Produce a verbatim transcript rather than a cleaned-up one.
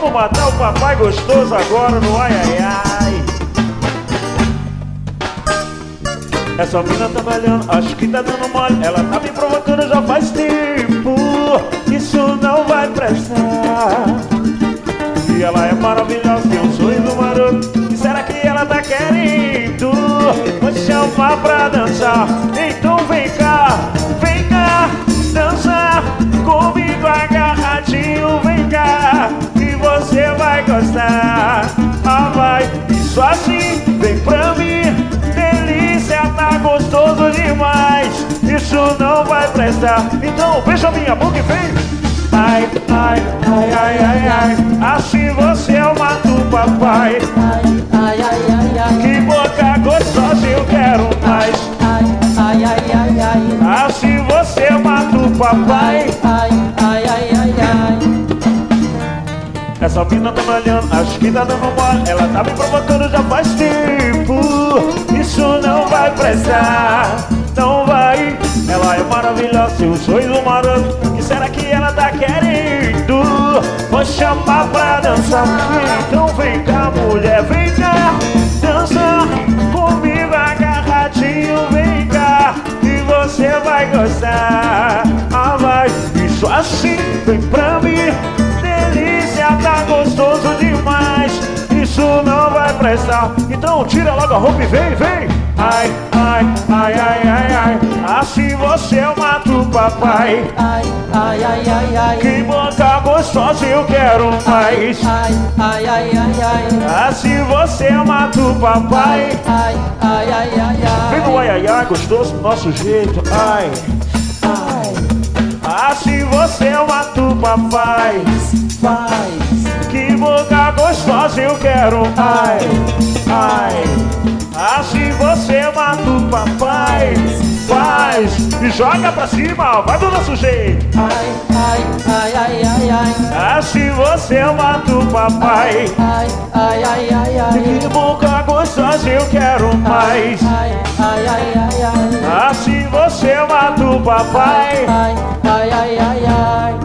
Vamos matar o papai gostoso agora no ai ai ai. Essa mina tá malhando, acho que tá dando mole. Ela tá me provocando já faz tempo. Isso não vai prestar. E ela é maravilhosa, tem um sorriso maroto. E será que ela tá querendo? Vou te chamar pra dançar. Então vem cá, vem cá, dançar comigo agarradinho. Vem cá, que você vai gostar. Ah vai, isso assim, vem pra mim. Delícia, tá gostoso demais. Isso não vai prestar. Então beija minha boca e vem. Ai, ai, ai, ai, ai, ai. Assim você eu mato o papai. Ai, ai, ai, ai, ai. Que boca gostosa, eu quero mais. Ai, ai, ai, ai, ai. Assim você eu mato o papai. Ai, ai, ai, ai, ai. Essa mina tá me olhando, acho que tá dando mole. Ela tá me provocando já faz tempo. Isso não vai prestar, não vai. Ela é maravilhosa, seu sorriso maroto. Que será que ela tá querendo? Vou chamar pra dançar. Então vem cá, mulher, vem cá, dança comigo agarradinho. Vem cá, que você vai gostar. Ah vai, isso assim, vem pra mim. Delícia, tá gostoso demais. Isso não vai prestar. Então tira logo a roupa e vem, vem. Ai, ai, ai, ai, ai, ai. Assim você eu mato o papai. Ai, ai, ai, ai, ai. Que boca gostosa, eu quero mais. Ai, ai, ai, ai, ai. Assim você eu mato o papai. Ai, ai, ai, ai, ai. Vem no ai, ai, ai, gostoso do nosso jeito. Ai, Ai, assim você eu mato o papai. faz. Que boca gostosa, eu quero mais. Ai, assim você mata o papai. Faz e joga pra cima, vai do nosso jeito. Ai, ai, ai, ai, ai, ai. Assim você mata o papai. Ai, ai, ai, ai, ai. Que boca gostosa, eu quero mais. Ai, ai, ai, ai, ai. Assim você mata o papai. Ai, ai, ai, ai, ai.